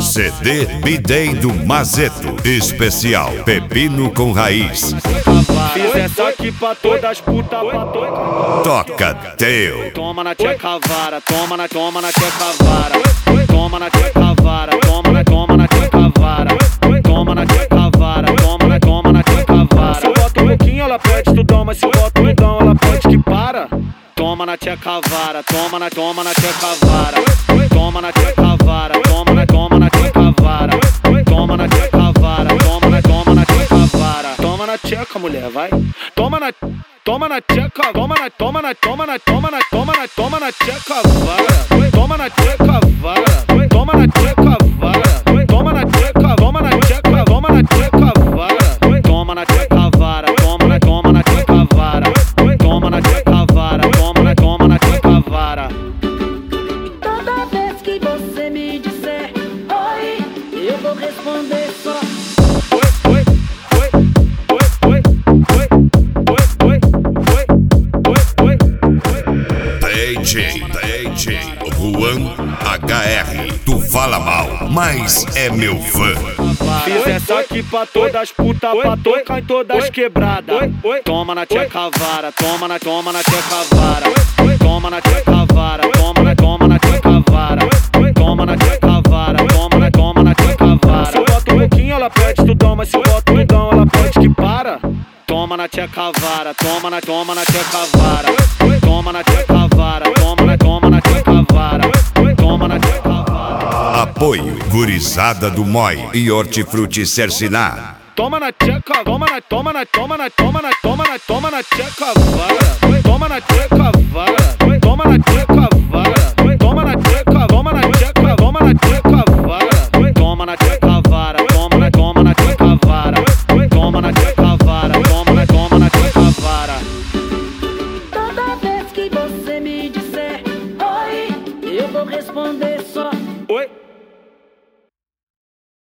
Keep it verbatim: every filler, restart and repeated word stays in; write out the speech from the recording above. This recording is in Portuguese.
C D B-Day do Mazeto. Especial Pepino com Raiz. Fiz essa aqui pra todas as putas. Toca teu. Toma na tia cavara, toma na, toma na tia cavara. Toma na tia cavara, toma na, toma na tia cavara. Toma na tia cavara, toma na, toma na tia cavara. Se eu boto um pouquinho ela pede tudão, mas se eu boto um dão ela pede que para. Toma na tia cavara, toma na, toma na tia cavara. Toma na tia cavara, toma na, toma na tia cavara. Toma na tia cavara, toma na, toma na tia cavara. Toma na tcheca, mulher, vai. Toma na, toma na tcheca, toma na, toma na, toma na, toma na, toma na, toma na tia cavara. Toma na tia cavara, toma na tia cavara. Toma na tcheca, toma na tcheca, toma na tia cavara. Toma na tia cavara, toma na, toma na tia cavara. Toma na tia cavara, toma na, toma na tia cavara. Toda vez que você me disser oi, eu vou responder só Oi, oi, oi, oi, oi, oi, oi, oi, oi, oi. D J, D J Juan H R. Tu fala mal, mas é meu fã. Fiz essa aqui pra todas as putas, pra tocar em todas as quebradas. Toma na tia cavara, toma na, toma na tia cavara. Toma na tia cavara, toma na, toma na tia cavara. Toma na tia cavara, toma na, toma na tia cavara. Se eu boto um pouquinho ela pede tudão, mas se eu boto um dão ela pede que para. Toma na tia cavara, toma na, toma na tia cavara. Toma na tia cavara, toma na, toma na tia cavara. Toma na tia cavara. Apoio Gurizada do Moi e Hortifruti Cercinar. Toma na tcheca, toma na, toma na, toma na, toma na, toma na, toma na tia cavara. Toma na tia cavara, toma na tia cavara. Toma na tcheca, toma na tcheca, toma na tia cavara. Toma na tia cavara, toma na, toma na tia cavara. Toma na tia cavara, toma na, toma na tia cavara. toda vez que você me disser oi, eu vou responder só Oi.